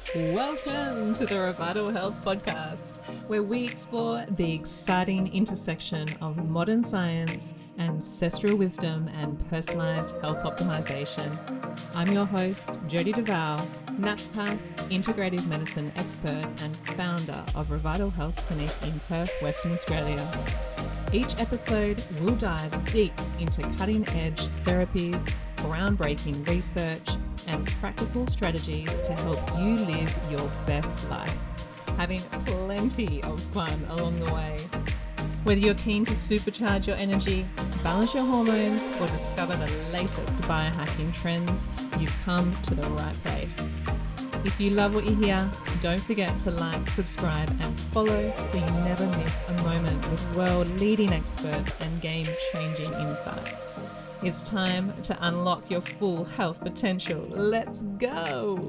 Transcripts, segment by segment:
Welcome to the Revital Health Podcast, where we explore the exciting intersection of modern science, ancestral wisdom, and personalized health optimization. I'm your host, Jody DeVal, naturopath, integrative medicine expert, and founder of Revital Health Clinic in Perth, Western Australia. Each episode, we'll dive deep into cutting-edge therapies, groundbreaking research, and practical strategies to help you live your best life, having plenty of fun along the way. Whether you're keen to supercharge your energy, balance your hormones, or discover the latest biohacking trends, you've come to the right place. If you love what you hear, don't forget to like, subscribe, and follow so you never miss a moment with world-leading experts and game-changing insights. It's time to unlock your full health potential. Let's go!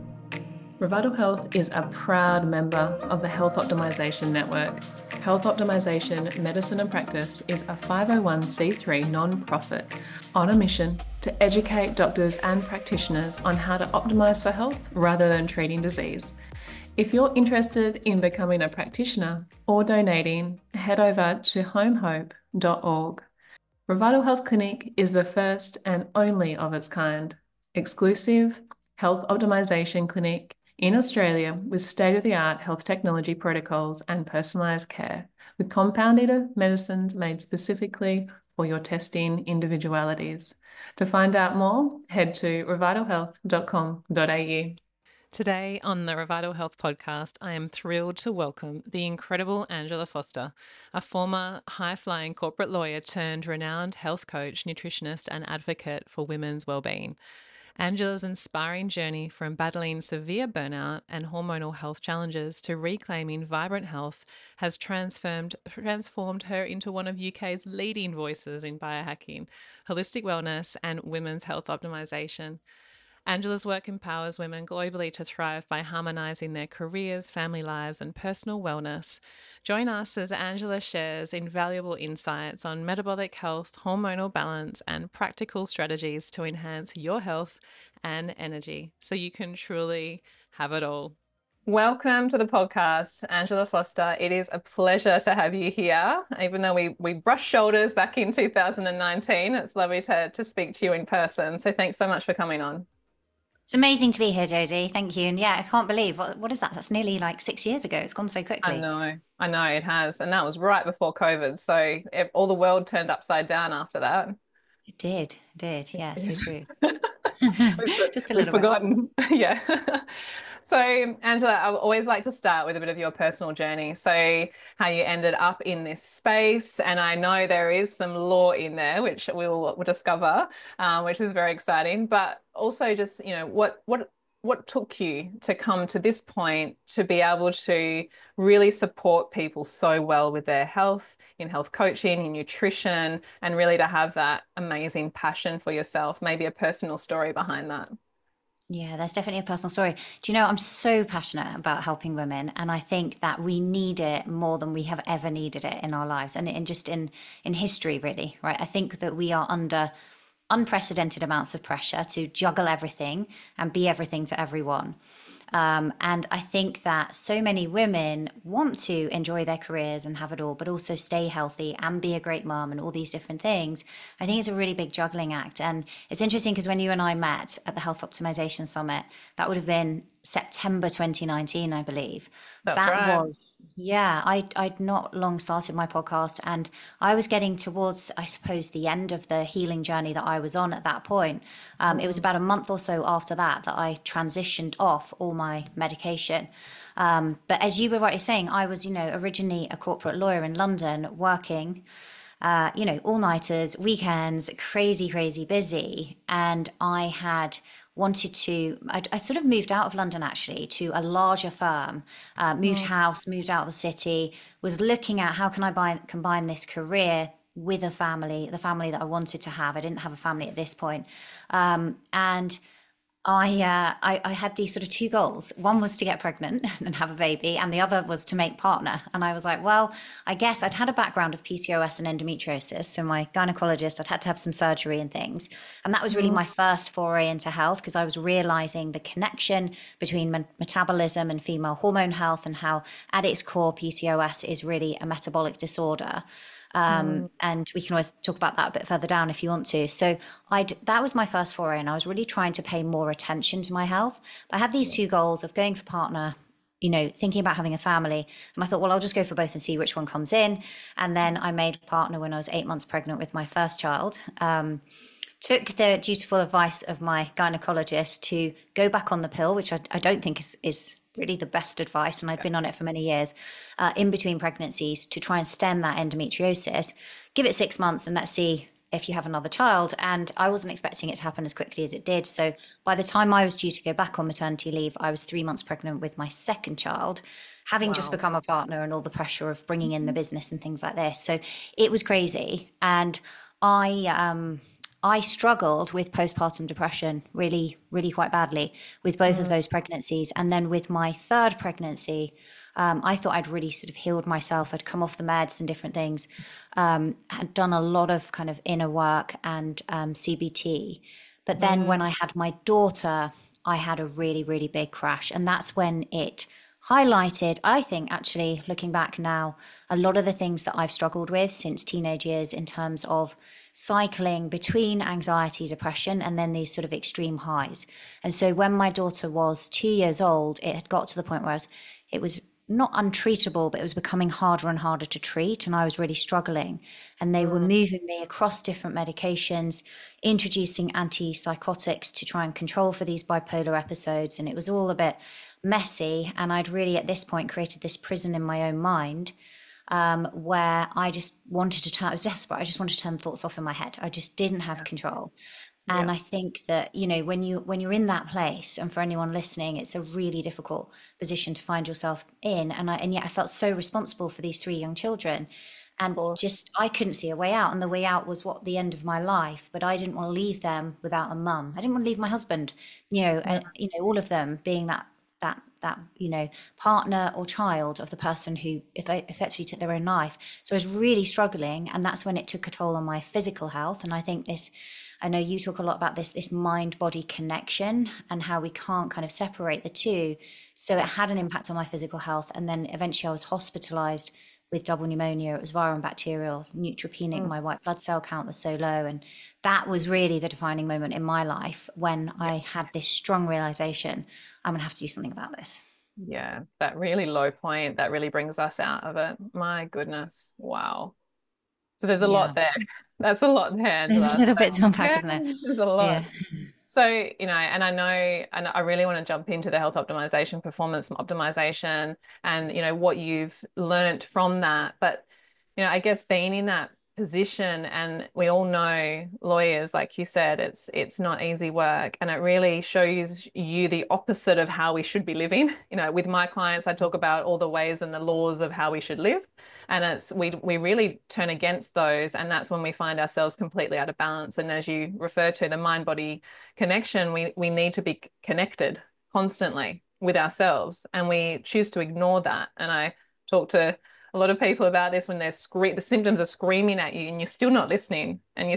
Revital Health is a proud member of the Health Optimization Network. Health Optimization Medicine and Practice is a 501c3 non-profit on a mission to educate doctors and practitioners on how to optimize for health rather than treating disease. If you're interested in becoming a practitioner or donating, head over to homehope.org. Revital Health Clinic is the first and only of its kind, exclusive health optimization clinic in Australia with state-of-the-art health technology protocols and personalised care, with compounded medicines made specifically for your testing individualities. To find out more, head to revitalhealth.com.au. Today on the Revital Health Podcast, I am thrilled to welcome the incredible Angela Foster, a former high-flying corporate lawyer turned renowned health coach, nutritionist, and advocate for women's well-being. Angela's inspiring journey from battling severe burnout and hormonal health challenges to reclaiming vibrant health has transformed her into one of UK's leading voices in biohacking, holistic wellness, and women's health optimization. Angela's work empowers women globally to thrive by harmonizing their careers, family lives, and personal wellness. Join us as Angela shares invaluable insights on metabolic health, hormonal balance, and practical strategies to enhance your health and energy so you can truly have it all. Welcome to the podcast, Angela Foster. It is a pleasure to have you here. Even though we brushed shoulders back in 2019, it's lovely to speak to you in person. So thanks so much for coming on. It's amazing to be here, Jodie. Thank you. And yeah, I can't believe, what is that? That's nearly like 6 years ago. It's gone so quickly. I know it has. And that was right before COVID. So all the world turned upside down after that. It did. Yeah, so true. Just a We've little bit. forgotten. Yeah. So, Angela, I always like to start with a bit of your personal journey. So, how you ended up in this space. And I know there is some law in there, which we'll discover, which is very exciting. But also just, what took you to come to this point to be able to really support people so well with their health, in health coaching, in nutrition, and really to have that amazing passion for yourself, maybe a personal story behind that? Yeah, there's definitely a personal story. Do you know, I'm so passionate about helping women, and I think that we need it more than we have ever needed it in our lives, and just in history, really, right? I think that we are under unprecedented amounts of pressure to juggle everything and be everything to everyone. And I think that so many women want to enjoy their careers and have it all, but also stay healthy and be a great mom and all these different things. I think it's a really big juggling act. And it's interesting because when you and I met at the Health Optimization Summit, that would have been September 2019, I believe. That's right. I'd not long started my podcast, and I was getting towards, I suppose, the end of the healing journey that I was on at that point. It was about a month or so after that I transitioned off all my medication. But as you were rightly saying, I was, originally a corporate lawyer in London working, all-nighters, weekends, crazy busy. And I had wanted to, I sort of moved out of London actually to a larger firm, moved house, moved out of the city, was looking at how can I combine this career with the family that I wanted to have. I didn't have a family at this point. And I had these sort of two goals. One was to get pregnant and have a baby, and the other was to make partner. And I was like, well, I guess I'd had a background of PCOS and endometriosis. So my gynecologist, I'd had to have some surgery and things. And that was really Mm, my first foray into health because I was realizing the connection between metabolism and female hormone health and how at its core PCOS is really a metabolic disorder. mm, And we can always talk about that a bit further down if you want to. So that was my first foray, and I was really trying to pay more attention to my health. But I had these yeah. two goals of going for partner, thinking about having a family. And I thought, well, I'll just go for both and see which one comes in. And then I made a partner when I was 8 months pregnant with my first child. Took the dutiful advice of my gynecologist to go back on the pill, which I don't think is really the best advice. And I'd been on it for many years in between pregnancies to try and stem that endometriosis. Give it 6 months and let's see if you have another child. And I wasn't expecting it to happen as quickly as it did. So by the time I was due to go back on maternity leave, I was 3 months pregnant with my second child, having just Wow. become a partner and all the pressure of bringing in the business and things like this. So it was crazy. And I struggled with postpartum depression really, really quite badly with both of Mm, those pregnancies. And then with my third pregnancy, I thought I'd really sort of healed myself. I'd come off the meds and different things, had done a lot of kind of inner work and CBT. But then mm, when I had my daughter, I had a really, really big crash. And that's when it highlighted, I think, actually, looking back now, a lot of the things that I've struggled with since teenage years in terms of cycling between anxiety, depression, and then these sort of extreme highs. And so when my daughter was 2 years old, it had got to the point where it was not untreatable, but it was becoming harder and harder to treat. And I was really struggling. And they were mm. moving me across different medications, introducing antipsychotics to try and control for these bipolar episodes. And it was all a bit messy. And I'd really, at this point, created this prison in my own mind where I just wanted to turn, I was desperate. I just wanted to turn thoughts off in my head. I just didn't have Yeah. control. Yeah. And I think that, when you're in that place, and for anyone listening, it's a really difficult position to find yourself in. And yet I felt so responsible for these three young children. Of And course. just I couldn't see a way out. And the way out was what the end of my life. But I didn't want to leave them without a mum. I didn't want to leave my husband, all of them being that partner or child of the person who if they effectively took their own life. So I was really struggling, and that's when it took a toll on my physical health. And I know you talk a lot about this mind body connection and how we can't kind of separate the two. So it had an impact on my physical health, and then eventually I was hospitalized with double pneumonia. It was viral and bacterial, neutropenic. Mm. My white blood cell count was so low. And that was really the defining moment in my life when Yeah. I had this strong realization I'm going to have to do something about this. Yeah. That really low point that really brings us out of it. My goodness. Wow. So there's a lot Yeah. there. That's a lot there, There's a Angela. So, little bit to unpack, yeah, isn't it? there's a Yeah. lot. So, and I know, and I really want to jump into the health optimization, performance optimization, and, what you've learned from that. But, I guess being in that position, and we all know lawyers, like you said, it's not easy work. And it really shows you the opposite of how we should be living. With my clients, I talk about all the ways and the laws of how we should live. And we really turn against those. And that's when we find ourselves completely out of balance. And as you refer to the mind body connection, we need to be connected constantly with ourselves, and we choose to ignore that. And I talk to a lot of people about this when the symptoms are screaming at you and you're still not listening,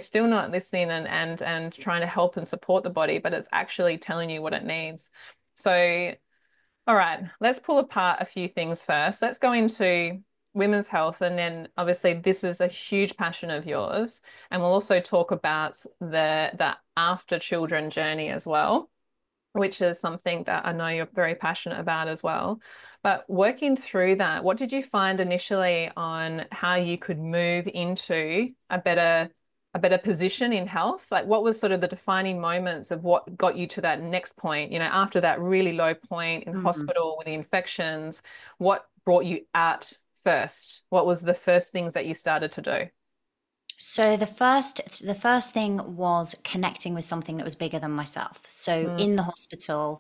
and trying to help and support the body, but it's actually telling you what it needs. So, all right, let's pull apart a few things first. Let's go into women's health, and then obviously this is a huge passion of yours, and we'll also talk about the after children journey as well, which is something that I know you're very passionate about as well. But working through that, what did you find initially on how you could move into a better position in health? Like, what was sort of the defining moments of what got you to that next point, after that really low point in Mhm. hospital with the infections, what brought you out first? What was the first things that you started to do? So the first thing was connecting with something that was bigger than myself. So Mm, in the hospital,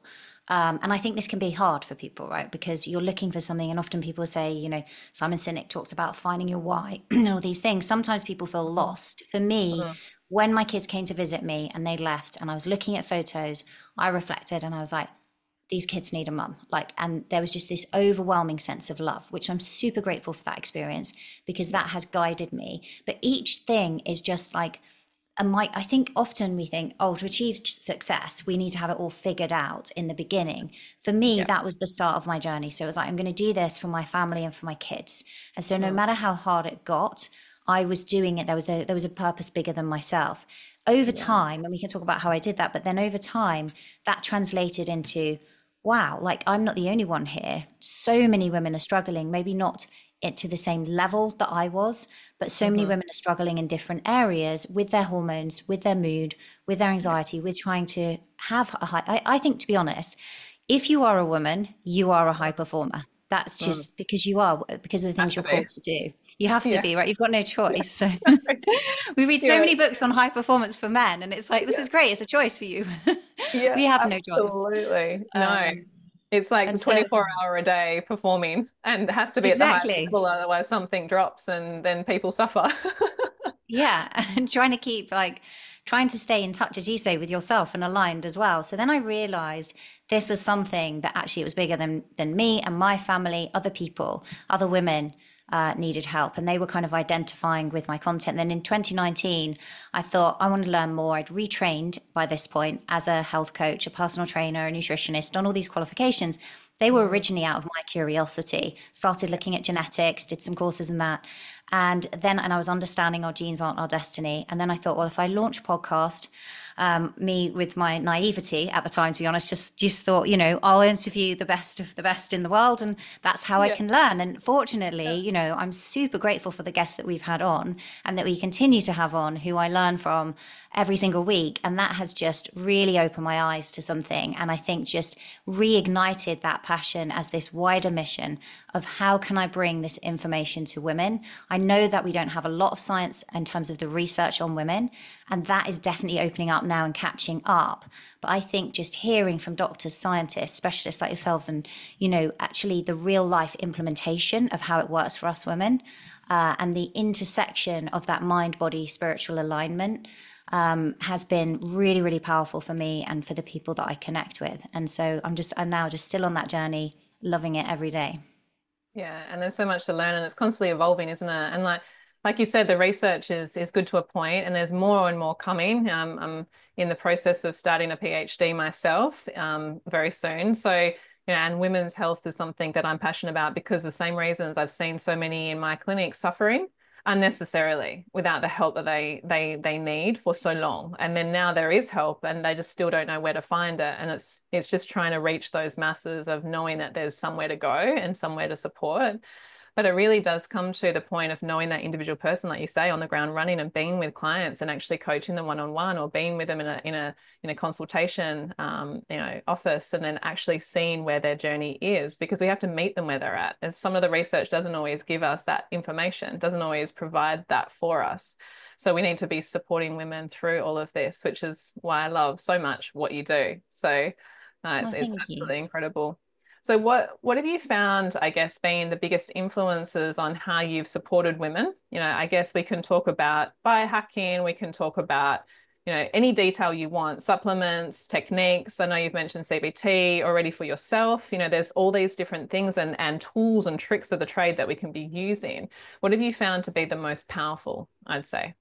And I think this can be hard for people, right? Because you're looking for something, and often people say, Simon Sinek talks about finding your why and all these things. Sometimes people feel lost. For me, Mhm. when my kids came to visit me and they left, and I was looking at photos, I reflected and I was like, these kids need a mum. Like, and there was just this overwhelming sense of love, which I'm super grateful for that experience because that has guided me. But each thing is just like, I think often we think, oh, to achieve success, we need to have it all figured out in the beginning. For me, Yeah. that was the start of my journey. So it was like, I'm going to do this for my family and for my kids. And so no Mm. matter how hard it got, I was doing it. There was a purpose bigger than myself. Over Yeah. time, and we can talk about how I did that, but then over time, that translated into, wow, like I'm not the only one here. So many women are struggling, maybe not it to the same level that I was, but so many Hmm. women are struggling in different areas with their hormones, with their mood, with their Yeah. anxiety, with trying to have a high. I think, to be honest, if you are a woman, you are a high performer. That's Mm. just because you are, because of the Have things to you're be. called to do. You have to Yeah. be, right? You've got no Yeah. choice. So we read so Yeah. many books on high performance for men, and it's like, this Yeah. is great. It's a choice for you. Yeah, We have no choice. absolutely. No. Um, It's like and so, 24-hour a day performing and it has to be at the highest exactly. level, otherwise something drops and then people suffer. Yeah, and trying to keep like trying to stay in touch, as you say, with yourself and aligned as well. So then I realized this was something that actually it was bigger than me and my family, other people, other women needed help, and they were kind of identifying with my content. Then in 2019, I thought I want to learn more. I'd retrained by this point as a health coach, a personal trainer, a nutritionist, done all these qualifications. They were Mm. originally out of my curiosity. Started Yeah. looking at genetics, did some courses in that. And I was understanding our genes aren't our destiny. And then I thought, well, if I launch a podcast, me with my naivety at the time, to be honest, just thought, I'll interview the best of the best in the world, and that's how I Yeah. can learn. And fortunately, I'm super grateful for the guests that we've had on and that we continue to have on, who I learn from every single week. And that has just really opened my eyes to something. And I think just reignited that passion as this wider mission of how can I bring this information to women? I know that we don't have a lot of science in terms of the research on women, and that is definitely opening up now and catching up. But I think just hearing from doctors, scientists, specialists like yourselves, and, actually the real life implementation of how it works for us women, and the intersection of that mind, body, spiritual alignment has been really, really powerful for me and for the people that I connect with. And so I'm now just still on that journey, loving it every day. Yeah, and there's so much to learn and it's constantly evolving, isn't it? And like you said, the research is good to a point and there's more and more coming. I'm in the process of starting a PhD myself very soon. So, and women's health is something that I'm passionate about because the same reasons I've seen so many in my clinic suffering unnecessarily without the help that they need for so long. And then now there is help and they just still don't know where to find it. And it's just trying to reach those masses of knowing that there's somewhere to go and somewhere to support. But it really does come to the point of knowing that individual person, like you say, on the ground running and being with clients and actually coaching them one-on-one or being with them in a consultation, office, and then actually seeing where their journey is, because we have to meet them where they're at. And some of the research doesn't always give us that information, doesn't always provide that for us. So we need to be supporting women through all of this, which is why I love so much what you do. So Oh, it's thank you. absolutely incredible. So what have you found, I guess, being the biggest influences on how you've supported women? I guess we can talk about biohacking, we can talk about, any detail you want, supplements, techniques. I know you've mentioned CBT already for yourself. There's all these different things and tools and tricks of the trade that we can be using. What have you found to be the most powerful, I'd say?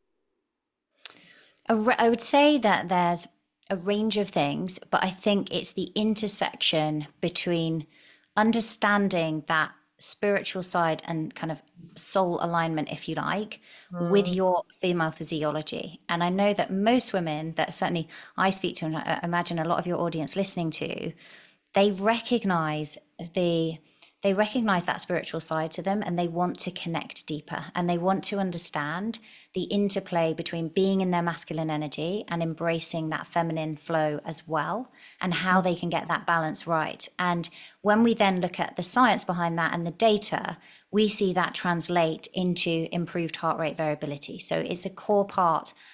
I would say that there's a range of things, but I think it's the intersection between understanding that spiritual side and kind of soul alignment, if you like, with Mm. your female physiology. And I know that most women that certainly I speak to, and I imagine a lot of your audience listening to, they recognize the they recognize that spiritual side to them and they want to connect deeper and they want to understand the interplay between being in their masculine energy and embracing that feminine flow as well, and how they can get that balance right. And when we then look at the science behind that and the data, we see that translate into improved heart rate variability. So it's a core part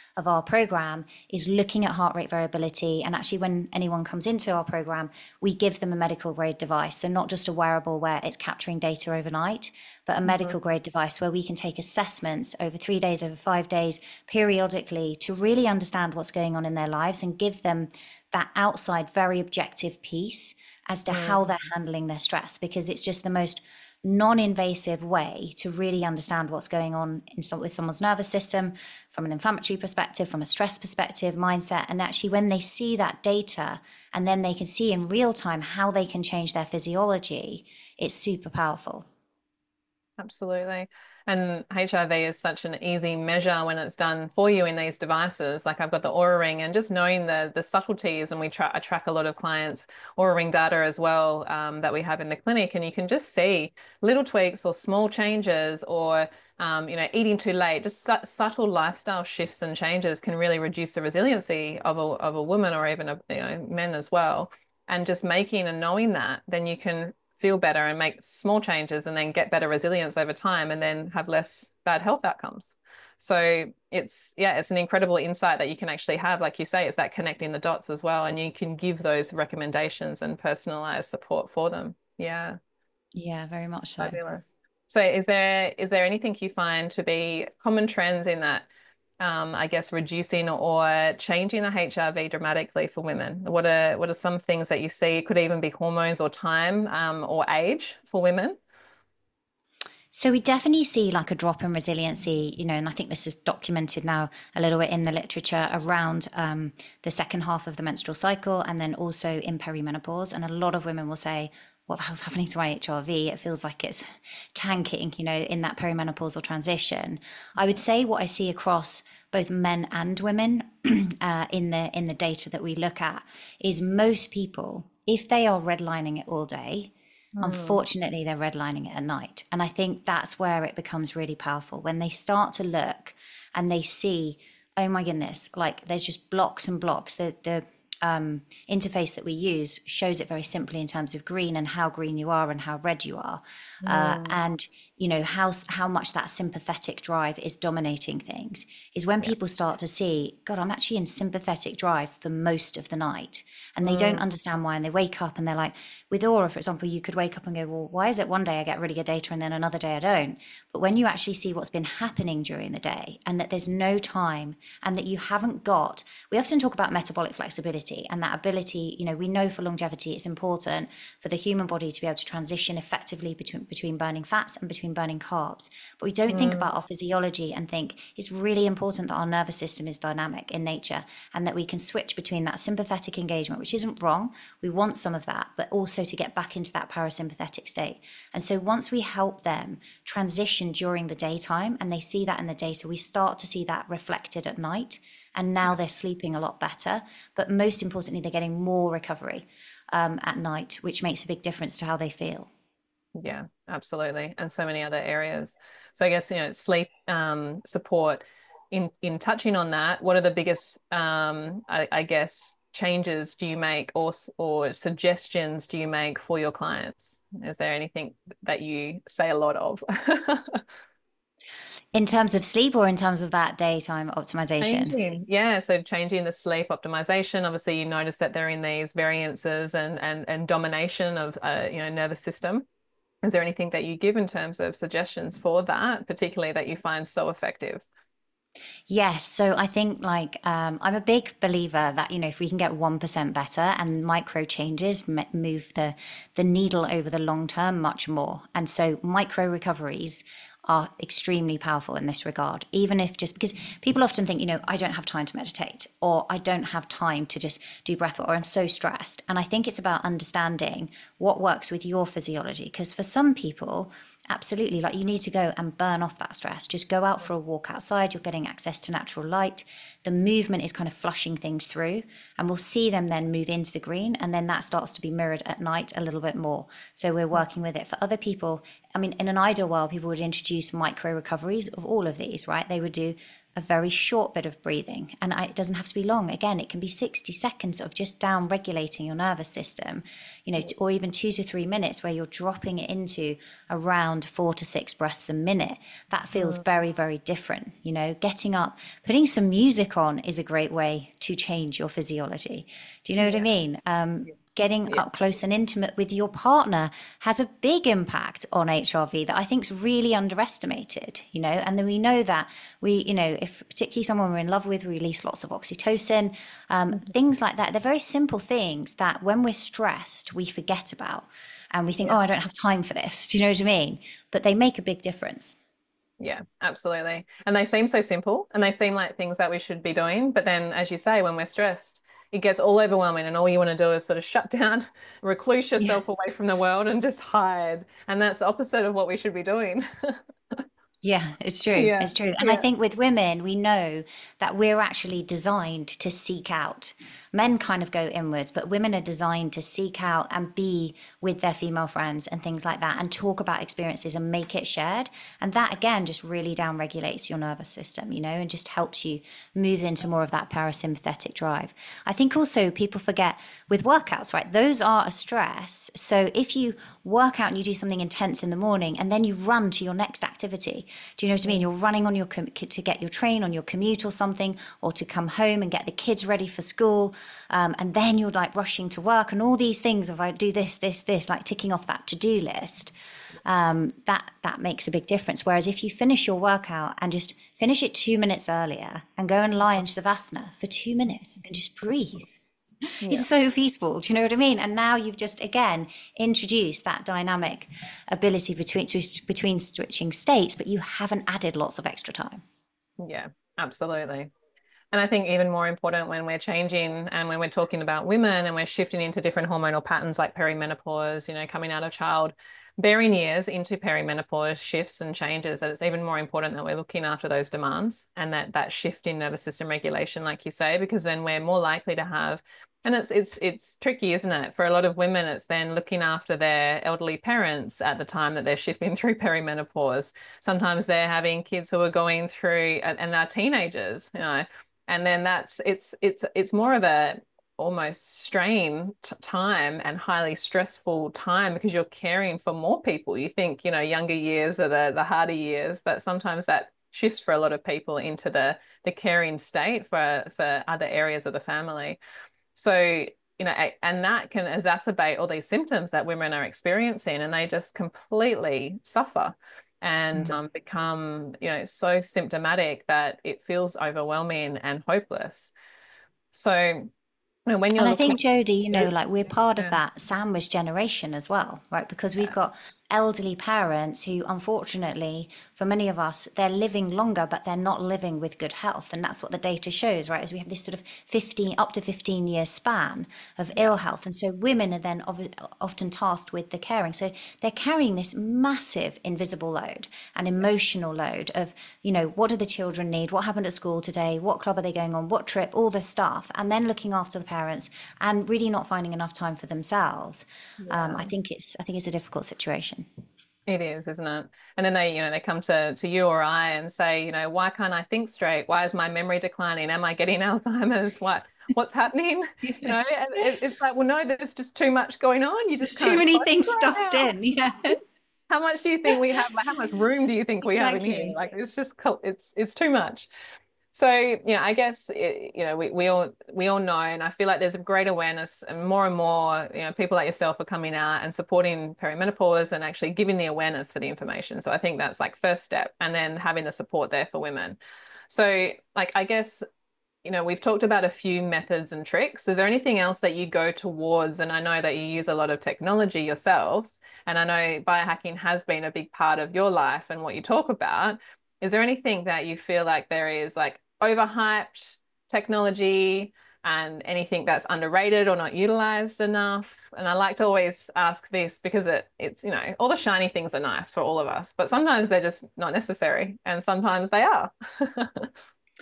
of our program is looking at heart rate variability. And actually, when anyone comes into our program, we give them a medical grade device. So not just a wearable where it's capturing data overnight, but a medical grade device where we can take assessments over 3 days, over 5 days, periodically, to really understand what's going on in their lives and give them that outside, very objective piece as to how they're handling their stress, because it's just the most non-invasive way to really understand what's going on with someone's nervous system, from an inflammatory perspective, from a stress perspective, mindset. And actually, when they see that data and then they can see in real time how they can change their physiology, it's super powerful. Absolutely. And HRV is such an easy measure when it's done for you in these devices. Like I've got the Oura Ring, and just knowing the subtleties, and I track a lot of clients' Oura Ring data as well, that we have in the clinic, and you can just see little tweaks or small changes, or eating too late, just subtle lifestyle shifts and changes can really reduce the resiliency of a woman, or even men as well. And just making and knowing that, then you can feel better and make small changes and then get better resilience over time, and then have less bad health outcomes. So it's an incredible insight that you can actually have. Like you say, it's that connecting the dots as well. And you can give those recommendations and personalized support for them. Yeah. Yeah, very much so. Fabulous. So is there anything you find to be common trends in that, I guess, reducing or changing the HRV dramatically for women? What are some things that you see? It could even be hormones or time, or age for women. So we definitely see like a drop in resiliency, and I think this is documented now a little bit in the literature around the second half of the menstrual cycle, and then also in perimenopause. And a lot of women will say, what the hell's happening to my HRV? It feels like it's tanking, in that perimenopausal transition. I would say what I see across both men and women in the data that we look at is most people, if they are redlining it all day, unfortunately, they're redlining it at night. And I think that's where it becomes really powerful, when they start to look and they see, oh my goodness, like there's just blocks and blocks. The interface that we use shows it very simply in terms of green and how green you are and how red you are. And how much that sympathetic drive is dominating things is when people start to see, God, I'm actually in sympathetic drive for most of the night, and they don't understand why. And they wake up and they're like, with Oura, for example, you could wake up and go, well, why is it one day I get really good data and then another day I don't? But when you actually see what's been happening during the day, and that there's no time, and that you haven't got, we often talk about metabolic flexibility, and that ability, we know for longevity, it's important for the human body to be able to transition effectively between burning fats and between burning carbs. But we don't think about our physiology and think it's really important that our nervous system is dynamic in nature, and that we can switch between that sympathetic engagement, which isn't wrong. We want some of that, but also to get back into that parasympathetic state. And so once we help them transition during the daytime, and they see that in the data, we start to see that reflected at night. And now they're sleeping a lot better, but most importantly, they're getting more recovery at night, which makes a big difference to how they feel. Yeah, absolutely. And so many other areas. So I guess, sleep support, in touching on that, what are the biggest, I guess, changes do you make, or suggestions do you make for your clients? Is there anything that you say a lot of? In terms of sleep, or in terms of that daytime optimization? So changing the sleep optimization. Obviously, you notice that they're in these variances and domination of nervous system. Is there anything that you give in terms of suggestions for that, particularly that you find so effective? Yes. So I think I'm a big believer that, if we can get 1% better, and micro changes move the needle over the long term much more. And so micro recoveries are extremely powerful in this regard, even if, just because people often think, I don't have time to meditate, or I don't have time to just do breath work, or I'm so stressed. And I think it's about understanding what works with your physiology. Because for some people, absolutely, like, you need to go and burn off that stress. Just go out for a walk outside. You're getting access to natural light. The movement is kind of flushing things through, and we'll see them then move into the green. And then that starts to be mirrored at night a little bit more. So we're working with it. For other people, I mean, in an ideal world, people would introduce micro recoveries of all of these, right? They would do a very short bit of breathing. And it doesn't have to be long. Again, it can be 60 seconds of just down regulating your nervous system, or even 2 to 3 minutes where you're dropping it into around 4 to 6 breaths a minute. That feels very, very different. Getting up, putting some music on is a great way to change your physiology. Do you know what I Yeah. mean? Getting Yeah. up close and intimate with your partner has a big impact on HRV that I think is really underestimated, and then we know that if particularly someone we're in love with, we release lots of oxytocin, things like that. They're very simple things that when we're stressed, we forget about and we think, Yeah. oh, I don't have time for this. Do you know what I mean? But they make a big difference. Yeah, absolutely. And they seem so simple and they seem like things that we should be doing. But then, as you say, when we're stressed, it gets all overwhelming and all you want to do is sort of shut down, recluse Yeah. yourself away from the world and just hide. And that's the opposite of what we should be doing. Yeah, it's true. Yeah. It's true. And I Yeah. think with women, we know that we're actually designed to seek out. Men kind of go inwards, but women are designed to seek out and be with their female friends and things like that and talk about experiences and make it shared. And that, again, just really down regulates your nervous system, and just helps you move into more of that parasympathetic drive. I think also people forget with workouts, right? Those are a stress. So if you work out and you do something intense in the morning and then you run to your next activity, do you know what I mean? You're running on to get your train on your commute or something, or to come home and get the kids ready for school, and then you're like rushing to work and all these things. If I do this, like ticking off that to-do list, that makes a big difference. Whereas if you finish your workout and just finish it 2 minutes earlier and go and lie in Savasana for 2 minutes and just breathe, Yeah. it's so peaceful. Do you know what I mean? And now you've just again introduced that dynamic ability between switching states, but you haven't added lots of extra time. Yeah, absolutely. And I think even more important when we're changing and when we're talking about women and we're shifting into different hormonal patterns like perimenopause, coming out of childbearing years into perimenopause shifts and changes, that it's even more important that we're looking after those demands and that shift in nervous system regulation, like you say, because then we're more likely to have, and it's tricky, isn't it? For a lot of women, it's then looking after their elderly parents at the time that they're shifting through perimenopause. Sometimes they're having kids who are going through and they're teenagers. And then it's more of a almost strain time and highly stressful time because you're caring for more people. You think, younger years are the harder years, but sometimes that shifts for a lot of people into the caring state for other areas of the family. So, and that can exacerbate all these symptoms that women are experiencing, and they just completely suffer and become, so symptomatic that it feels overwhelming and hopeless. So, when you're And I looking, think, Jodie, like we're part of yeah, that sandwich generation as well, right? Because we've got elderly parents who, unfortunately, for many of us, they're living longer, but they're not living with good health. And that's what the data shows, right? Is we have this sort of 15, up to 15-year span of yeah, ill health. And so women are then often tasked with the caring. So they're carrying this massive invisible load and emotional load of, what do the children need? What happened at school today? What club are they going on? What trip? All this stuff. And then looking after the parents and really not finding enough time for themselves. yeah. I think it's a difficult situation. It is, isn't it? And then they come to you or I and say, why can't I think straight? Why is my memory declining? Am I getting Alzheimer's? What's happening? Yes. And it's like, well, no, there's just too much going on. You There's just too can't many focus things right stuffed now. in. Yeah, How much do you think we have? Like, how much room do you think we have in here? exactly. Like, it's just, it's too much. So, I guess, we all know, and I feel like there's a great awareness and more, people like yourself are coming out and supporting perimenopause and actually giving the awareness for the information. So I think that's like first step, and then having the support there for women. So like, I guess, we've talked about a few methods and tricks. Is there anything else that you go towards? And I know that you use a lot of technology yourself, and I know biohacking has been a big part of your life and what you talk about. Is there anything that you feel like there is like overhyped technology and anything that's underrated or not utilized enough? And I like to always ask this because it's, all the shiny things are nice for all of us, but sometimes they're just not necessary and sometimes they are.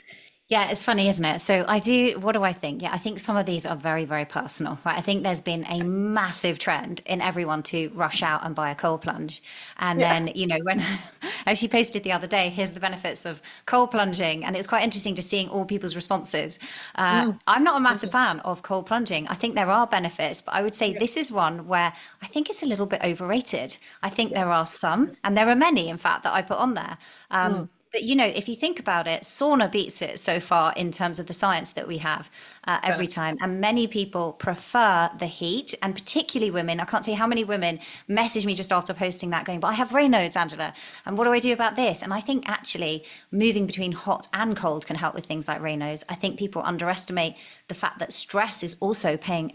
Yeah, it's funny, isn't it? So what do I think? Yeah, I think some of these are very, very personal, right? I think there's been a massive trend in everyone to rush out and buy a cold plunge. And Yeah. then, when as she posted the other day, here's the benefits of cold plunging. And it was quite interesting to seeing all people's responses. Mm. I'm not a massive Mhm. fan of cold plunging. I think there are benefits, but I would say Yeah. this is one where I think it's a little bit overrated. I think Yeah. there are some, and there are many, in fact, that I put on there. Mm. But if you think about it, sauna beats it so far in terms of the science that we have every Benefit. time. And many people prefer the heat, and particularly women. I can't tell you how many women message me just after posting that going, but I have Raynaud's, Angela. And what do I do about this? And I think actually moving between hot and cold can help with things like Raynaud's. I think people underestimate the fact that stress is also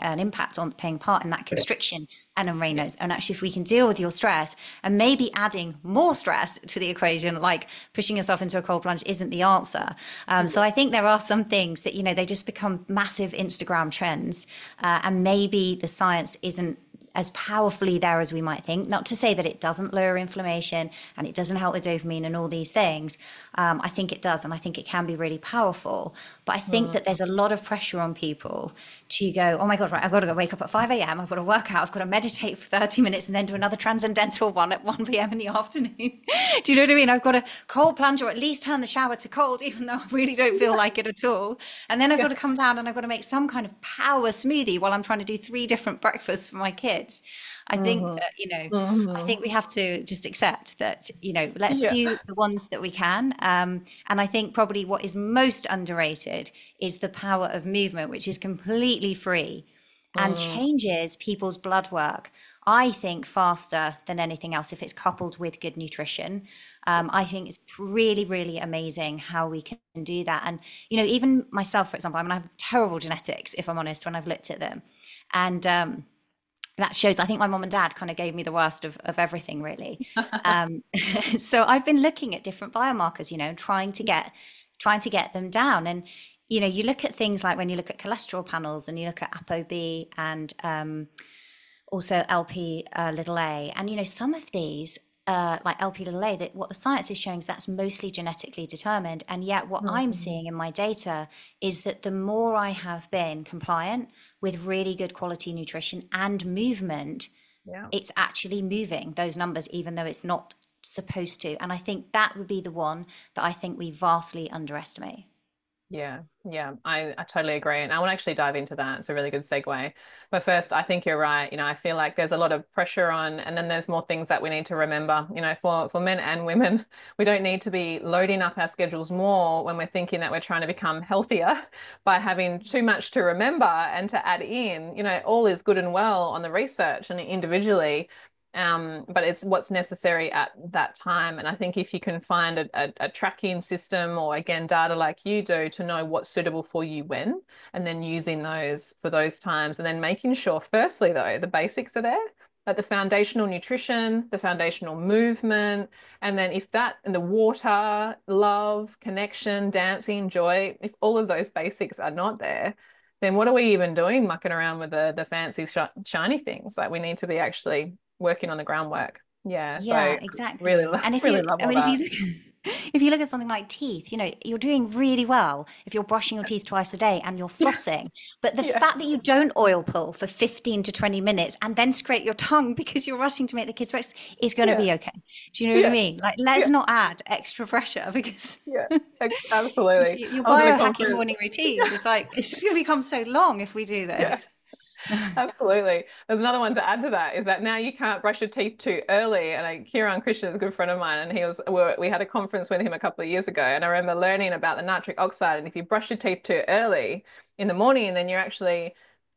paying part in that constriction and in Yeah. Raynaud's. And actually, if we can deal with your stress and maybe adding more stress to the equation, like pushing yourself into a cold plunge isn't the answer. So Yeah. I think there are some things that, they just become massive Instagram trends. And maybe the science isn't as powerfully there as we might think. Not to say that it doesn't lower inflammation and it doesn't help with dopamine and all these things. I think it does, and I think it can be really powerful. But I think Mm. that there's a lot of pressure on people to go, oh my God, right, I've got to go wake up at 5 a.m. I've got to work out, I've got to meditate for 30 minutes and then do another transcendental one at 1 p.m. in the afternoon. Do you know what I mean? I've got to cold plunge or at least turn the shower to cold, even though I really don't feel like it at all. And then I've got Yeah. to come down and I've got to make some kind of power smoothie while I'm trying to do 3 different breakfasts for my kids. I think Hmm. that, I Hmm. think we have to just accept that, let's Yeah. do the ones that we can. And I think probably what is most underrated is the power of movement, which is completely free and Mm. changes people's blood work, I think, faster than anything else if it's coupled with good nutrition. I think it's really, really amazing how we can do that. And, even myself, for example, I mean, I have terrible genetics, if I'm honest, when I've looked at them. And that shows, I think my mom and dad kind of gave me the worst of everything, really. Um, so I've been looking at different biomarkers, trying to get them down. And, you look at things like when you look at cholesterol panels and you look at ApoB and also LP little a. And, some of these, like LP little a, that what the science is showing is that's mostly genetically determined. And yet, what I'm Mhm. seeing in my data is that the more I have been compliant with really good quality nutrition and movement, Yeah. it's actually moving those numbers, even though it's not supposed to. And I think that would be the one that I think we vastly underestimate. Yeah, yeah, I totally agree. And I want to actually dive into that. It's a really good segue. But first, I think you're right. I feel like there's a lot of pressure on, and then there's more things that we need to remember. For men and women, we don't need to be loading up our schedules more when we're thinking that we're trying to become healthier by having too much to remember and to add in. All is good and well on the research and individually. But it's what's necessary at that time. And I think if you can find a tracking system or again, data like you do to know what's suitable for you when, and then using those for those times, and then making sure, firstly, though, the basics are there, like the foundational nutrition, the foundational movement, and then if that and the water, love, connection, dancing, joy, if all of those basics are not there, then what are we even doing mucking around with the fancy shiny things? Like we need to be actually working on the groundwork. Yeah, so Yeah, really, exactly. And really love I all mean, if you that. look, if you look at something like teeth, you're doing really well if you're brushing your teeth twice a day and you're Yeah, flossing. But the yeah, fact that you don't oil pull for 15 to 20 minutes and then scrape your tongue because you're rushing to make the kids breakfast is going to yeah, be okay. Do you know what I yeah, mean? Like, let's yeah, not add extra pressure because yeah. Absolutely. your I was at a biohacking conference. morning routines is like, it's just going to become so long if we do Yeah. this. Absolutely. There's another one to add to that is that now you can't brush your teeth too early. And Kieran Christian is a good friend of mine, and we had a conference with him a couple of years ago, and I remember learning about the nitric oxide. And if you brush your teeth too early in the morning, then you're actually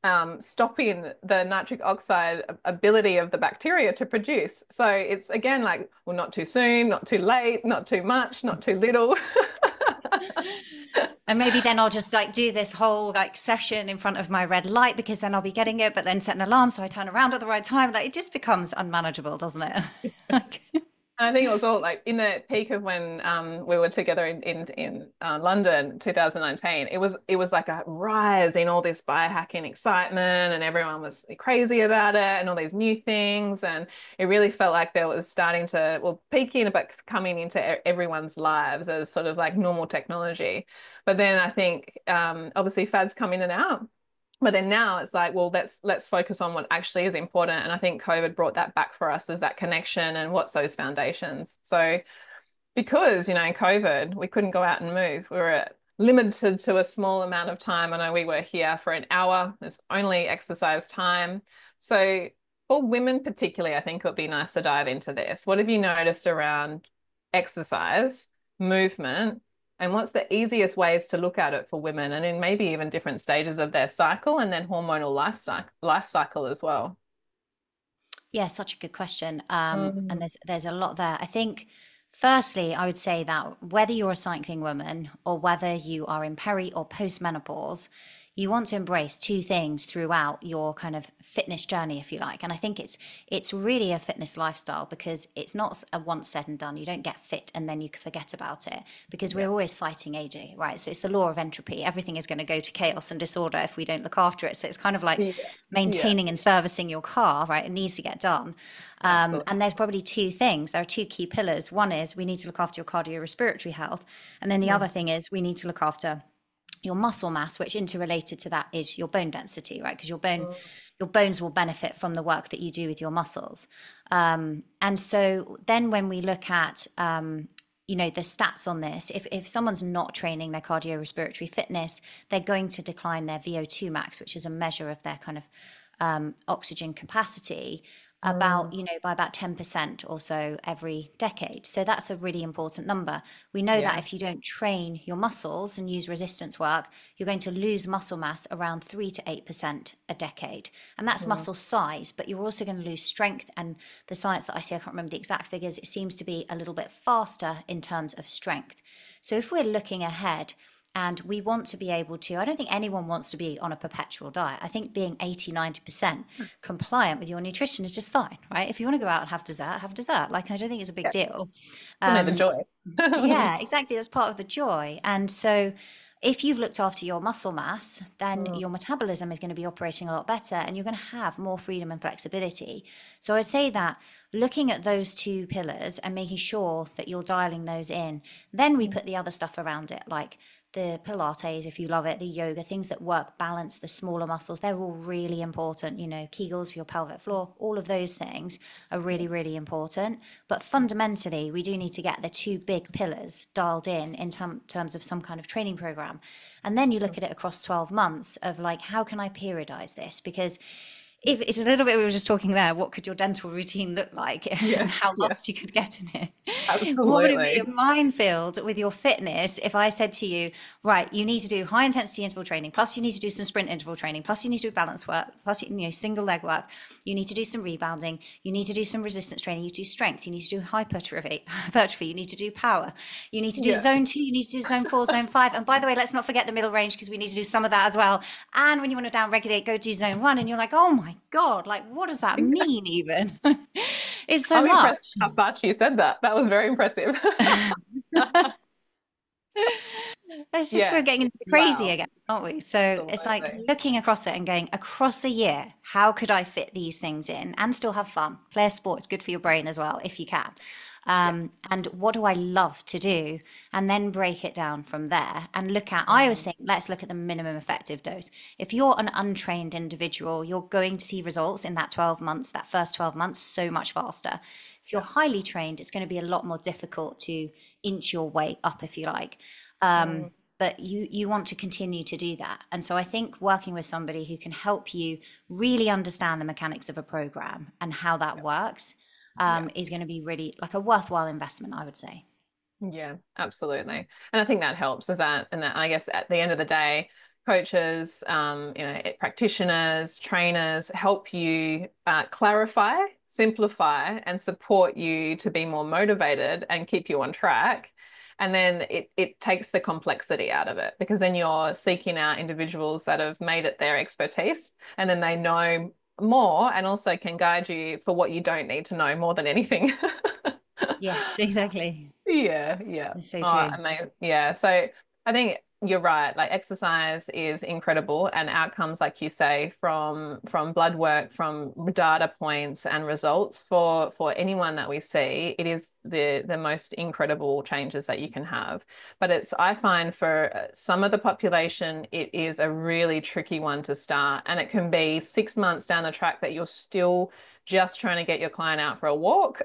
stopping the nitric oxide ability of the bacteria to produce. So it's again like, well, not too soon, not too late, not too much, not too little. And maybe then I'll just like do this whole like session in front of my red light because then I'll be getting it, but then set an alarm so I turn around at the right time. Like it just becomes unmanageable, doesn't it? Like, I think it was all like in the peak of when we were together in London, 2019. It was like a rise in all this biohacking excitement, and everyone was crazy about it, and all these new things, and it really felt like there was starting to peaking but coming into everyone's lives as sort of like normal technology. But then I think obviously fads come in and out. But then now it's like, well, let's focus on what actually is important. And I think COVID brought that back for us as that connection and what's those foundations. So because, in COVID, we couldn't go out and move. We were limited to a small amount of time. I know we were here for an hour. There's only exercise time. So for women particularly, I think it would be nice to dive into this. What have you noticed around exercise, movement, and what's the easiest ways to look at it for women and in maybe even different stages of their cycle and then hormonal life cycle as well? Yeah, such a good question. And Mm, there's a lot there. I think, firstly, I would say that whether you're a cycling woman or whether you are in peri or post menopause, you want to embrace two things throughout your kind of fitness journey, if you like. And I think it's really a fitness lifestyle because it's not a once said and done. You don't get fit and then you can forget about it because yeah. we're always fighting aging, right? So it's the law of entropy. Everything is going to go to chaos and disorder if we don't look after it. So it's kind of like Yeah. Yeah, maintaining and servicing your car, right? It needs to get done. absolutely. And there's probably two things. There are two key pillars. One is we need to look after your cardiorespiratory health. And then the Mm, other thing is we need to look after your muscle mass, which interrelated to that is your bone density, right? Because mm, your bones will benefit from the work that you do with your muscles. And so then when we look at the stats on this, if someone's not training their cardiorespiratory fitness, they're going to decline their VO2 max, which is a measure of their kind of oxygen capacity mm, by about 10% or so every decade. So that's a really important number. We know that yeah. if you don't train your muscles and use resistance work, you're going to lose muscle mass around 3 to 8% a decade. And that's Mm, muscle size, but you're also going to lose strength. And the science that I see, I can't remember the exact figures, it seems to be a little bit faster in terms of strength. So if we're looking ahead, and we want to be able to, I don't think anyone wants to be on a perpetual diet. I think being 80, 90% compliant with your nutrition is just fine, right? If you want to go out and have dessert, have dessert. Like, I don't think it's a big yeah. deal. Still know the Um, joy. yeah, exactly. That's part of the joy. And so, if you've looked after your muscle mass, then Mm, your metabolism is going to be operating a lot better and you're going to have more freedom and flexibility. So, I'd say that looking at those two pillars and making sure that you're dialing those in, then we mm, put the other stuff around it, like the Pilates, if you love it, the yoga, things that work, balance the smaller muscles, they're all really important. Kegels for your pelvic floor, all of those things are really, really important. But fundamentally, we do need to get the two big pillars dialed in terms of some kind of training program. And then you look mm, at it across 12 months of like, how can I periodize this? Because if it's a little bit, we were just talking there, what could your dental routine look like and yeah. how Yeah. lost you could get in it? What would it be a Absolutely. minefield with your fitness if I said to you, right, you need to do high intensity interval training, plus you need to do some sprint interval training, plus you need to do balance work, plus single leg work, you need to do some rebounding, you need to do some resistance training, you do strength, you need to do hypertrophy, you need to do power, you need to do Yeah. zone 2, you need to do zone 4, zone 5, and by the way, let's not forget the middle range because we need to do some of that as well. And when you want to down regulate, go do zone 1, and you're like, oh my God, like what does that mean even? It's so I'm impressed much. how fast you said that. That was very impressive. It's just we're Yeah. getting into the crazy Wow. again, aren't we? So it's like Absolutely. looking across it and going across a year, how could I fit these things in and still have fun? Play a sport, it's good for your brain as well, if you can. Yeah. And what do I love to do? And then break it down from there and I always Mm, think, let's look at the minimum effective dose. If you're an untrained individual, you're going to see results in that 12 months, that first 12 months, so much faster. If you're yeah. highly trained, it's going to be a lot more difficult to inch your way up, if you like. Mm, But you want to continue to do that. And so I think working with somebody who can help you really understand the mechanics of a program and how that yeah. works Yeah. is going to be really like a worthwhile investment, I would say. Yeah, absolutely. And I think that helps is that, and that I guess at the end of the day, coaches, practitioners, trainers help you clarify, simplify, and support you to be more motivated and keep you on track. And then it takes the complexity out of it because then you're seeking out individuals that have made it their expertise and then they know more and also can guide you for what you don't need to know more than anything. Yes, exactly. Yeah, yeah. It's so Oh, true. amazing. Yeah. So I think you're right. Like exercise is incredible and outcomes, like you say, from blood work, from data points and results for anyone that we see, it is the most incredible changes that you can have. But it's I find for some of the population, it is a really tricky one to start. And it can be 6 months down the track that you're still just trying to get your client out for a walk.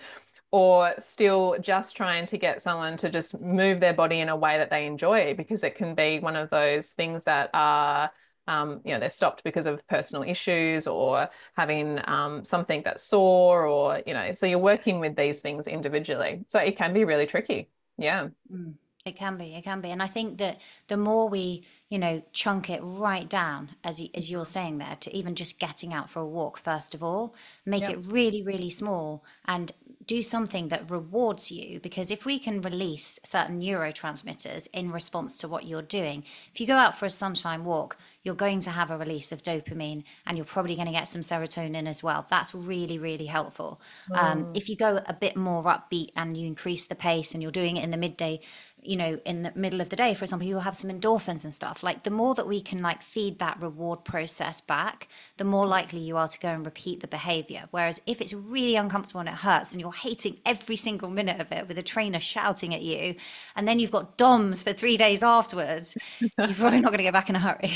Or still just trying to get someone to just move their body in a way that they enjoy, because it can be one of those things that are, they're stopped because of personal issues or having something that's sore, or, so you're working with these things individually. So it can be really tricky. Yeah. Mm. It can be. And I think that the more we, chunk it right down, as you're saying there, to even just getting out for a walk, first of all, make Yeah. it really, really small and do something that rewards you. Because if we can release certain neurotransmitters in response to what you're doing, if you go out for a sunshine walk, you're going to have a release of dopamine and you're probably going to get some serotonin as well. That's really, really helpful. Mm. If you go a bit more upbeat and you increase the pace and you're doing it in the midday, in the middle of the day, for example, you'll have some endorphins and stuff. Like the more that we can like feed that reward process back, the more likely you are to go and repeat the behavior. Whereas if it's really uncomfortable and it hurts and you're hating every single minute of it with a trainer shouting at you, and then you've got DOMS for 3 days afterwards, you're probably not going to go back in a hurry.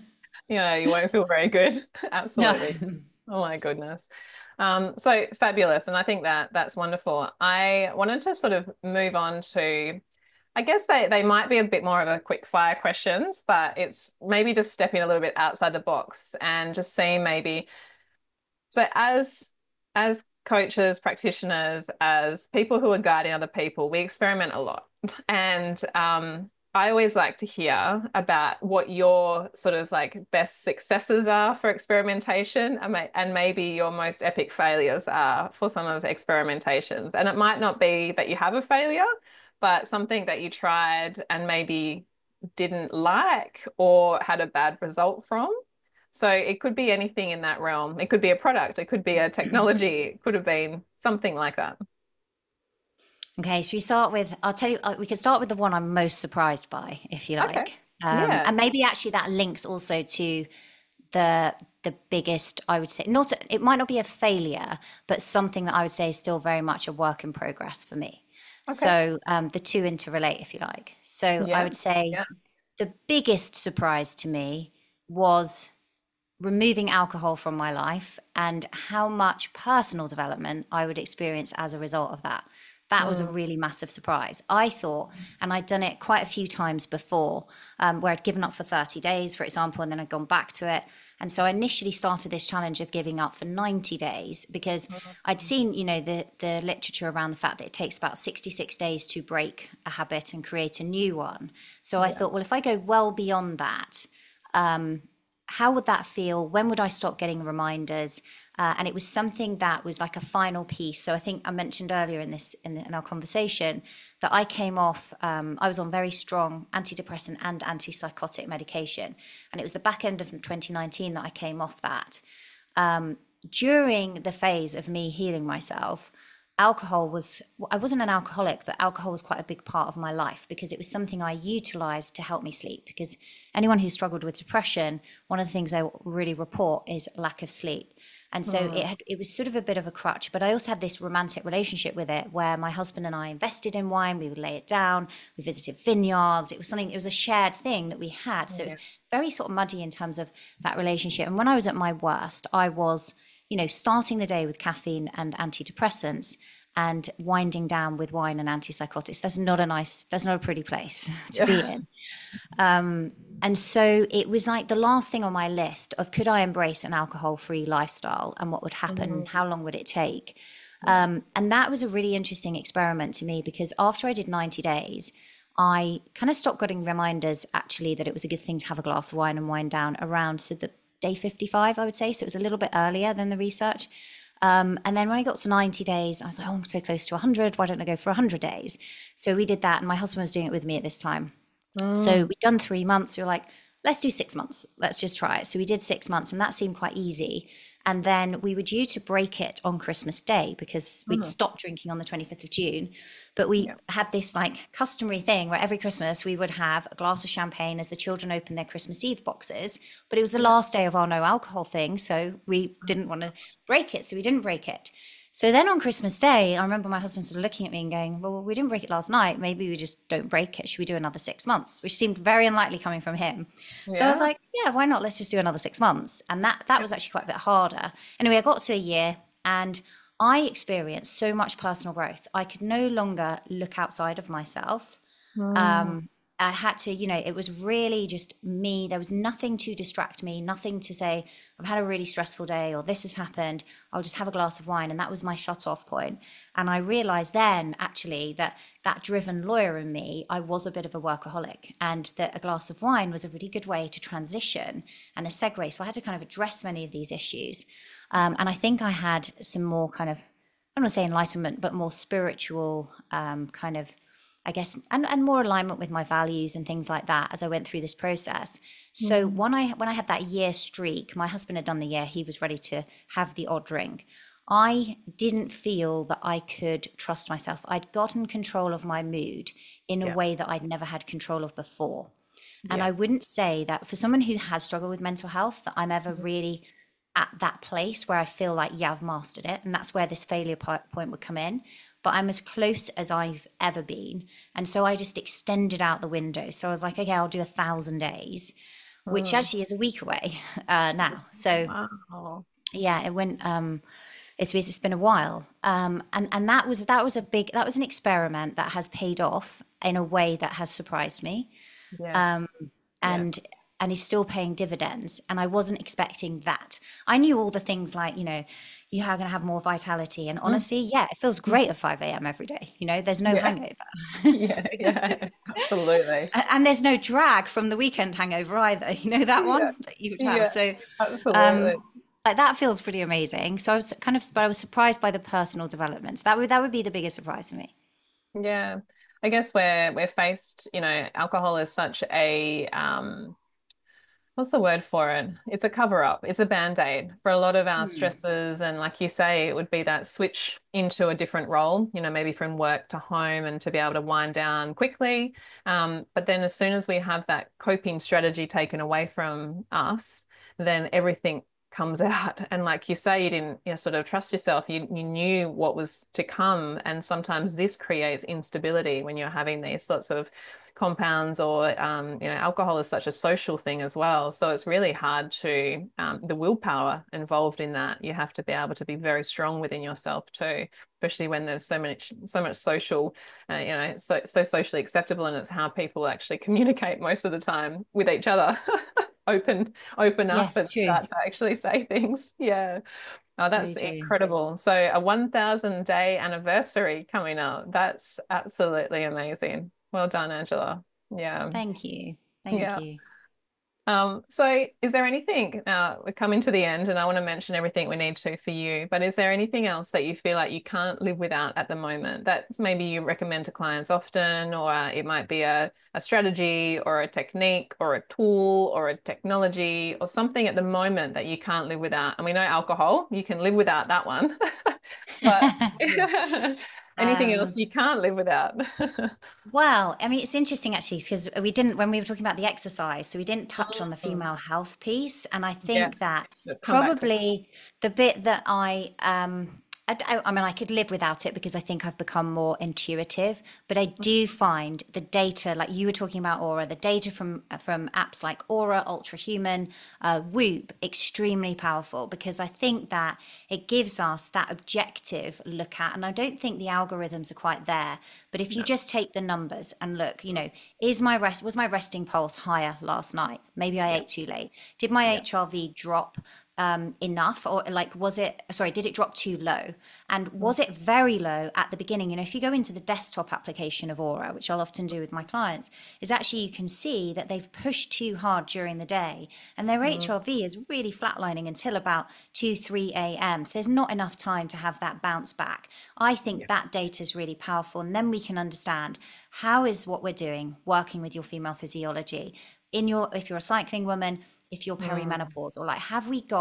You won't feel very good. No. Absolutely. Oh my goodness. So fabulous. And I think that that's wonderful. I wanted to sort of move on to, I guess they might be a bit more of a quick fire questions, but it's maybe just stepping a little bit outside the box and just seeing maybe, so as coaches, practitioners, as people who are guiding other people, we experiment a lot. And I always like to hear about what your sort of like best successes are for experimentation, and maybe your most epic failures are for some of experimentations. And it might not be that you have a failure, but something that you tried and maybe didn't like or had a bad result from. So it could be anything in that realm. It could be a product, it could be a technology, it could have been something like that. Okay, so we start with, I'll tell you, we can start with the one I'm most surprised by, if you Okay. like. Yeah. And maybe actually that links also to the biggest, I would say, not, it might not be a failure, but something that I would say is still very much a work in progress for me. Okay. So the two interrelate, if you like. So I Yeah. would say Yeah. the biggest surprise to me was removing alcohol from my life and how much personal development I would experience as a result of that. That was a Mm. really massive surprise. I thought, and I'd done it quite a few times before, where I'd given up for 30 days, for example, and then I'd gone back to it. And so I initially started this challenge of giving up for 90 days because I'd seen, the literature around the fact that it takes about 66 days to break a habit and create a new one. So I Yeah. thought, well, if I go well beyond that, how would that feel? When would I stop getting reminders? And it was something that was like a final piece. So I think I mentioned earlier in this in our conversation that I came off. I was on very strong antidepressant and antipsychotic medication, and it was the back end of 2019 that I came off that. During the phase of me healing myself, alcohol was, I wasn't an alcoholic, but alcohol was quite a big part of my life because it was something I utilized to help me sleep. Because anyone who struggled with depression, one of the things they really report is lack of sleep. And so Mm. it was sort of a bit of a crutch, but I also had this romantic relationship with it where my husband and I invested in wine. We would lay it down. We visited vineyards. It was something, it was a shared thing that we had. So it was Yeah. very sort of muddy in terms of that relationship. And when I was at my worst, I was, starting the day with caffeine and antidepressants and winding down with wine and antipsychotics. That's not a pretty place to be Yeah. in. And so it was like the last thing on my list of could I embrace an alcohol-free lifestyle and what would happen, Mm. how long would it take? Yeah. And that was a really interesting experiment to me because after I did 90 days, I kind of stopped getting reminders actually that it was a good thing to have a glass of wine and wind down around to the day 55, I would say. So it was a little bit earlier than the research. And then when I got to 90 days, I was like, oh, I'm so close to 100. Why don't I go for 100 days? So we did that. And my husband was doing it with me at this time. So Mm. we'd done 3 months. We were like, let's do 6 months. Let's just try it. So we did 6 months, and that seemed quite easy. And then we were due to break it on Christmas Day because we'd Mhm. stopped drinking on the 25th of June. But we Yeah. had this like customary thing where every Christmas we would have a glass of champagne as the children opened their Christmas Eve boxes. But it was the Yeah. last day of our no alcohol thing. So we didn't want to break it. So we didn't break it. So then on Christmas Day, I remember my husband sort of looking at me and going, well, we didn't break it last night. Maybe we just don't break it. Should we do another 6 months? Which seemed very unlikely coming from him. So I was Yeah. like, yeah, why not? Let's just do another 6 months. And that Yeah. was actually quite a bit harder. Anyway, I got to a year and I experienced so much personal growth. I could no longer look outside of myself. Mm. um, I had to, it was really just me. There was nothing to distract me, nothing to say, I've had a really stressful day or this has happened. I'll just have a glass of wine. And that was my shut off point. And I realized then actually that that driven lawyer in me, I was a bit of a workaholic and that a glass of wine was a really good way to transition and a segue. So I had to kind of address many of these issues. And I think I had some more kind of, I don't want to say enlightenment, but more spiritual kind of, I guess, and more alignment with my values and things like that as I went through this process. So Mm. when I had that year streak, my husband had done the year, he was ready to have the odd drink. I didn't feel that I could trust myself. I'd gotten control of my mood in a Yeah. way that I'd never had control of before. And Yeah. I wouldn't say that for someone who has struggled with mental health, that I'm ever Mhm. really at that place where I feel like, yeah, I've mastered it. And that's where this failure point would come in. But I'm as close as I've ever been. And so I just extended out the window. So I was like, okay, I'll do 1,000 days, which Mm. actually is a week away now. So Wow. yeah, it went, it's been a while. And that was an experiment that has paid off in a way that has surprised me. Yes. and Yes. and is still paying dividends, and I wasn't expecting that. I knew all the things like, you are going to have more vitality, and Mm. honestly, yeah, it feels great at 5 a.m. every day. There's no Yeah. hangover. Yeah. Yeah. Absolutely. And there's no drag from the weekend hangover either. That Yeah. one that you would have. Yeah. So um Absolutely. like that feels pretty amazing. So but I was surprised by the personal developments. That would be the biggest surprise for me. Yeah. I guess we're faced, alcohol is such a what's the word for it? It's a cover up. It's a band-aid for a lot of our Hmm. stresses. And like you say, it would be that switch into a different role, maybe from work to home and to be able to wind down quickly. But then as soon as we have that coping strategy taken away from us, then everything comes out. And like you say, you didn't, sort of trust yourself. You knew what was to come. And sometimes this creates instability when you're having these sorts of compounds or alcohol is such a social thing as well, so it's really hard to the willpower involved in that. You have to be able to be very strong within yourself too, especially when there's so much social, so socially acceptable, and it's how people actually communicate most of the time with each other. open up and Yes, true. start to actually say things. Yeah. Oh, It's really that's true. incredible. So a 1,000-day anniversary coming up. That's absolutely amazing. Well done, Angela. Yeah. Thank you. Thank Yeah. you. So is there anything, now we're coming to the end and I want to mention everything we need to for you, but is there anything else that you feel like you can't live without at the moment that maybe you recommend to clients often, or it might be a strategy or a technique or a tool or a technology or something at the moment that you can't live without? And we know alcohol, you can live without that one, but Yeah. anything else Um, you can't live without? well, I mean, it's interesting actually because we didn't, when we were talking about the exercise, so we didn't touch on the Mm, female health piece. And I think yes, that we've come back to. probably the bit that I mean, I could live without it because I think I've become more intuitive. But I do find the data, like you were talking about Aura, the data from apps like Aura, Ultrahuman, Whoop, extremely powerful because I think that it gives us that objective look at, and I don't think the algorithms are quite there. But if you No. just take the numbers and look, was my resting pulse higher last night? Maybe I Yeah. ate too late. Did my Yeah. HRV drop enough, or like did it drop too low, and Mm. was it very low at the beginning? If you go into the desktop application of Aura, which I'll often do with my clients, is actually you can see that they've pushed too hard during the day and their Mm. HRV is really flatlining until about 2 3 a.m. So there's not enough time to have that bounce back. I think Yeah. that data is really powerful, and then we can understand how is what we're doing working with your female physiology, if you're a cycling woman, if you're Mm. perimenopause, or like have we got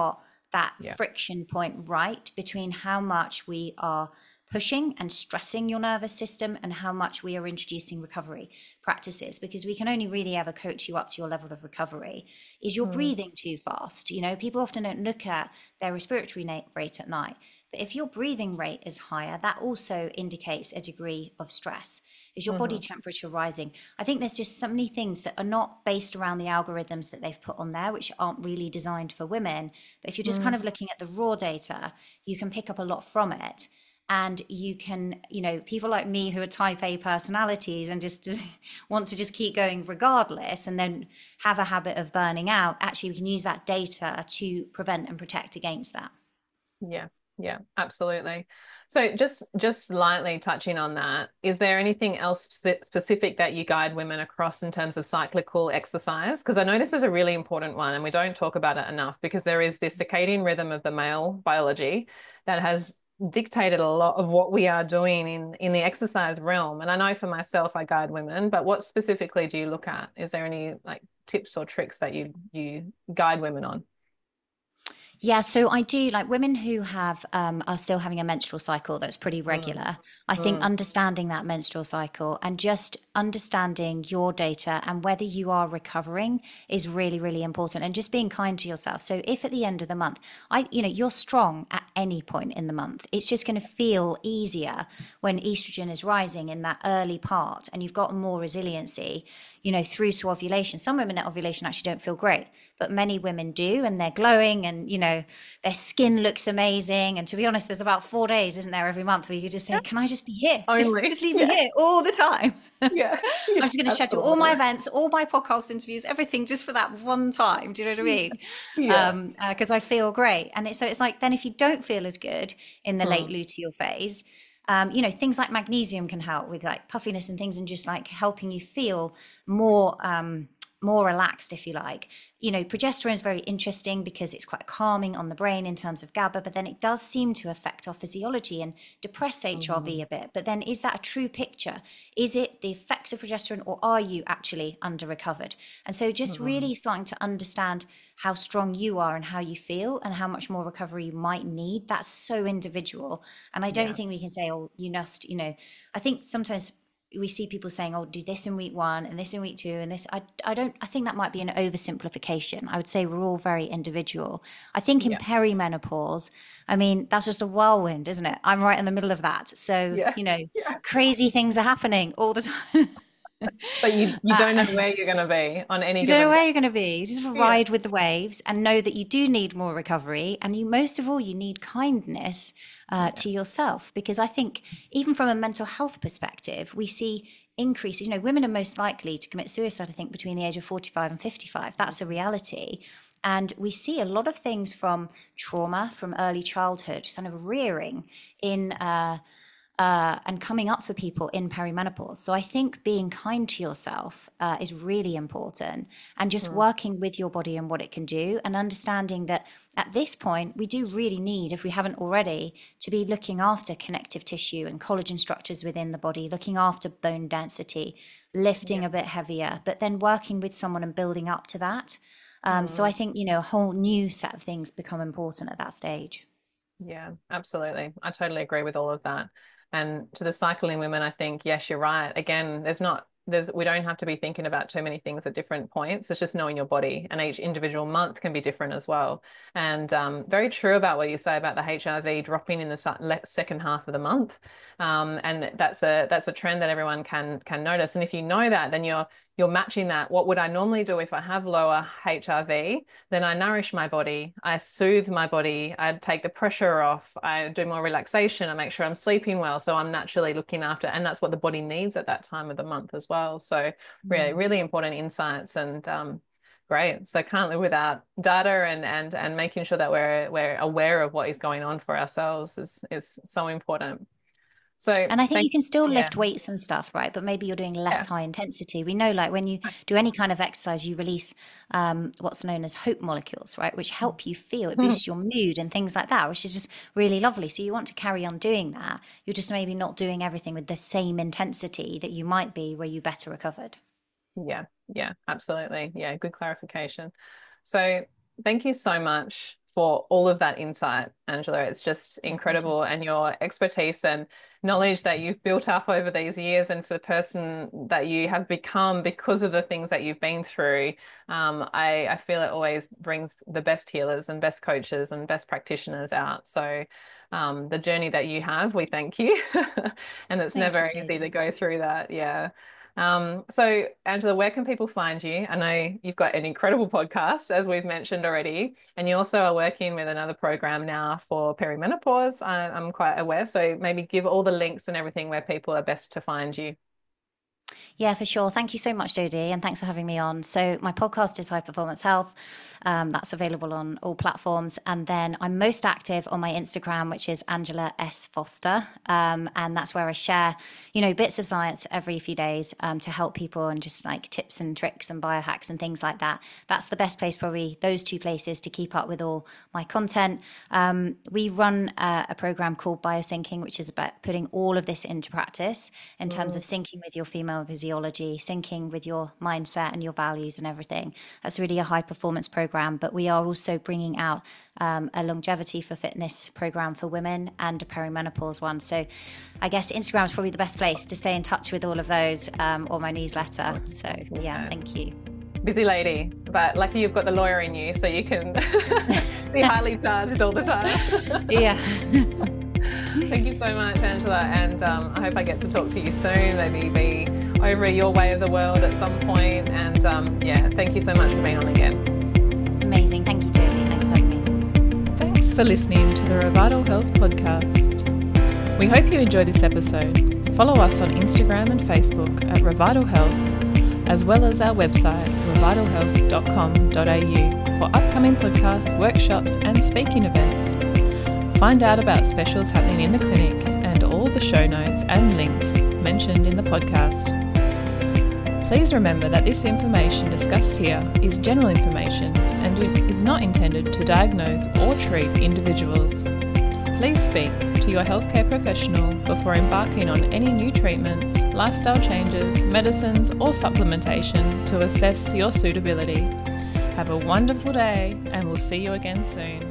that Yeah. friction point right between how much we are pushing and stressing your nervous system and how much we are introducing recovery practices, because we can only really ever coach you up to your level of recovery. Is your Mm. breathing too fast? People often don't look at their respiratory rate at night, but if your breathing rate is higher, that also indicates a degree of stress. Is your body Hmm. temperature rising? I think there's just so many things that are not based around the algorithms that they've put on there, which aren't really designed for women. But if you're just kind of Mm. looking at the raw data, you can pick up a lot from it. And you can, people like me who are type A personalities and just want to just keep going regardless and then have a habit of burning out, actually, we can use that data to prevent and protect against that. Yeah, yeah, absolutely. So just slightly touching on that, is there anything else specific that you guide women across in terms of cyclical exercise? Because I know this is a really important one and we don't talk about it enough, because there is this circadian rhythm of the male biology that has dictated a lot of what we are doing in the exercise realm. And I know for myself, I guide women, but what specifically do you look at? Is there any like tips or tricks that you guide women on? Yeah, so I do like women who have are still having a menstrual cycle that's pretty Mm, regular. I think mm, understanding that menstrual cycle and just understanding your data and whether you are recovering is really, really important. And just being kind to yourself. So if at the end of the month, you're strong at any point in the month, it's just going to feel easier when estrogen is rising in that early part and you've got more resiliency, through to ovulation. Some women at ovulation actually don't feel great, but many women do, and they're glowing and, their skin looks amazing. And to be honest, there's about 4 days, isn't there, every month where you could just say, can I just be here? Just, only. just leave me Yeah. here all the time. Yeah, I'm yeah, just going to schedule all my absolutely. events, all my podcast interviews, everything just for that one time. Do you know what I Yeah, mean? yeah. Because I feel great. And it's like, then if you don't feel as good in the late Mm, luteal phase, things like magnesium can help with like puffiness and things and just like helping you feel more relaxed, if you like. Progesterone is very interesting because it's quite calming on the brain in terms of GABA, but then it does seem to affect our physiology and depress HRV mm, a bit. But then is that a true picture? Is it the effects of progesterone or are you actually under recovered? And so just mm, really starting to understand how strong you are and how you feel and how much more recovery you might need. That's so individual. And I don't yeah. think we can say, oh, you must, I think sometimes we see people saying, oh, do this in week one and this in week two and this. I think that might be an oversimplification. I would say we're all very individual. I think in Yeah. perimenopause, I mean, that's just a whirlwind, isn't it? I'm right in the middle of that. So, Yeah. Yeah. crazy things are happening all the time. But you don't know where you're going to be on any You don't know given day. where you're going to be. You just Yeah. ride with the waves and know that you do need more recovery. And most of all, you need kindness Yeah. to yourself. Because I think, even from a mental health perspective, we see increases. Women are most likely to commit suicide, I think, between the age of 45 and 55. That's a reality. And we see a lot of things from trauma, from early childhood, kind of rearing in and coming up for people in perimenopause. So I think being kind to yourself is really important, and just Mm, working with your body and what it can do, and understanding that at this point, we do really need, if we haven't already, to be looking after connective tissue and collagen structures within the body, looking after bone density, lifting yeah. a bit heavier, but then working with someone and building up to that. So I Mm, think, a whole new set of things become important at that stage. yeah, absolutely. I totally agree with all of that. And to the cycling women, I think, yes, you're right. Again, we don't have to be thinking about too many things at different points. It's just knowing your body, and each individual month can be different as well. And very true about what you say about the HRV dropping in the second half of the month. And that's a trend that everyone can notice. And if you know that, then you're matching that. What would I normally do if I have lower HRV? Then I nourish my body, I soothe my body, I take the pressure off, I do more relaxation, I make sure I'm sleeping well. So I'm naturally looking after, and that's what the body needs at that time of the month as well. So really, Mm. really important insights, and great. So can't live without data, and making sure that we're aware of what is going on for ourselves is so important. So And I think thank you can still yeah. lift weights and stuff, right? But maybe you're doing less Yeah. high intensity. We know, like, when you do any kind of exercise, you release what's known as hope molecules, right? Which help you feel, it boosts your mood and things like that, which is just really lovely. So you want to carry on doing that. You're just maybe not doing everything with the same intensity that you might be where you better recovered. Yeah, yeah, absolutely. Yeah, good clarification. So thank you so much for all of that insight, Angela. It's just incredible, and your expertise and knowledge that you've built up over these years, and for the person that you have become because of the things that you've been through. I feel it always brings the best healers and best coaches and best practitioners out. So the journey that you have, we thank you. And it's never easy to go through that. Yeah. So Angela, where can people find you? I know you've got an incredible podcast, as we've mentioned already, and you also are working with another program now for perimenopause. I'm quite aware. So maybe give all the links and everything where people are best to find you. Yeah, for sure. Thank you so much, Jodie, and thanks for having me on. So my podcast is High Performance Health. That's available on all platforms. And then I'm most active on my Instagram, which is Angela S. Foster. And that's where I share, bits of science every few days to help people, and just like tips and tricks and biohacks and things like that. That's the best place, probably those two places, to keep up with all my content. We run a program called Biosyncing, which is about putting all of this into practice in terms of syncing with your female physiology, syncing with your mindset and your values and everything. That's really a high performance program, but we are also bringing out a longevity for fitness program for women and a perimenopause one. So I guess Instagram is probably the best place to stay in touch with all of those, or my newsletter. So yeah, thank you. Busy lady, but lucky you've got the lawyer in you, so you can be highly charged all the time. Yeah. Thank you so much, Angela, and I hope I get to talk to you soon, maybe be over your way of the world at some point. And thank you so much for being on again. Amazing. Thank you, Jodie. Thanks for having me. Thanks for listening to the Revital Health podcast. We hope you enjoyed this episode. Follow us on Instagram and Facebook at Revital Health, as well as our website, revitalhealth.com.au, for upcoming podcasts, workshops, and speaking events. Find out about specials happening in the clinic and all the show notes and links mentioned in the podcast. Please remember that this information discussed here is general information and it is not intended to diagnose or treat individuals. Please speak to your healthcare professional before embarking on any new treatments, lifestyle changes, medicines, or supplementation to assess your suitability. Have a wonderful day, and we'll see you again soon.